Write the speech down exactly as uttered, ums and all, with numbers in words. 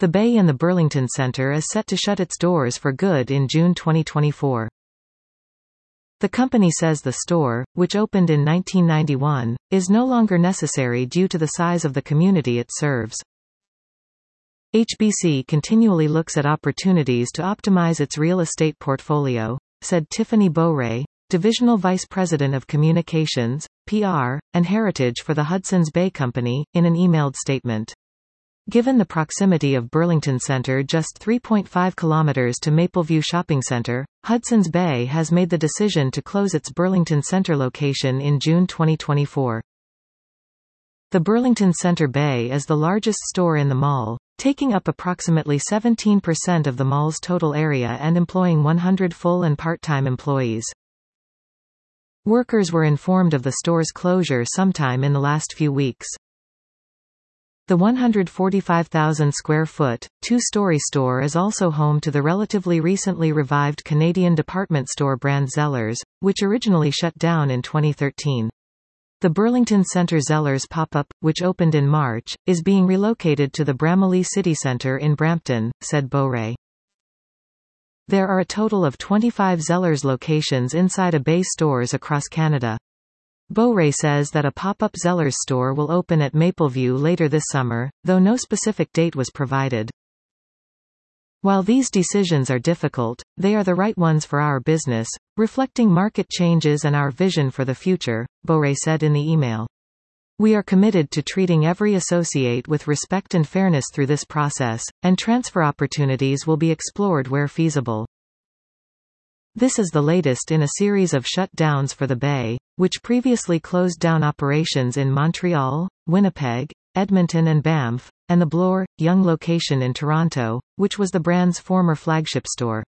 The Bay in the Burlington Centre is set to shut its doors for good in June twenty twenty-four. The company says the store, which opened in nineteen ninety-one, is no longer necessary due to the size of the community it serves. H B C continually looks at opportunities to optimize its real estate portfolio, said Tiffany Beauray, Divisional Vice President of Communications, P R, and Heritage for the Hudson's Bay Company, in an emailed statement. Given the proximity of Burlington Centre, just three point five kilometers to Mapleview Shopping Centre, Hudson's Bay has made the decision to close its Burlington Centre location in June twenty twenty-four. The Burlington Centre Bay is the largest store in the mall, taking up approximately seventeen percent of the mall's total area and employing one hundred full and part-time employees. Workers were informed of the store's closure sometime in the last few weeks. The one hundred forty-five thousand square foot, two-story store is also home to the relatively recently revived Canadian department store brand Zellers, which originally shut down in twenty thirteen. The Burlington Centre Zellers pop-up, which opened in March, is being relocated to the Bramalea City Centre in Brampton, said Beauray. There are a total of twenty-five Zellers locations inside a Bay stores across Canada. Beauray says that a pop-up Zellers store will open at Mapleview later this summer, though no specific date was provided. While these decisions are difficult, they are the right ones for our business, reflecting market changes and our vision for the future, Beauray said in the email. We are committed to treating every associate with respect and fairness through this process, and transfer opportunities will be explored where feasible. This is the latest in a series of shutdowns for the Bay, which previously closed down operations in Montreal, Winnipeg, Edmonton and Banff, and the Bloor, Yonge location in Toronto, which was the brand's former flagship store.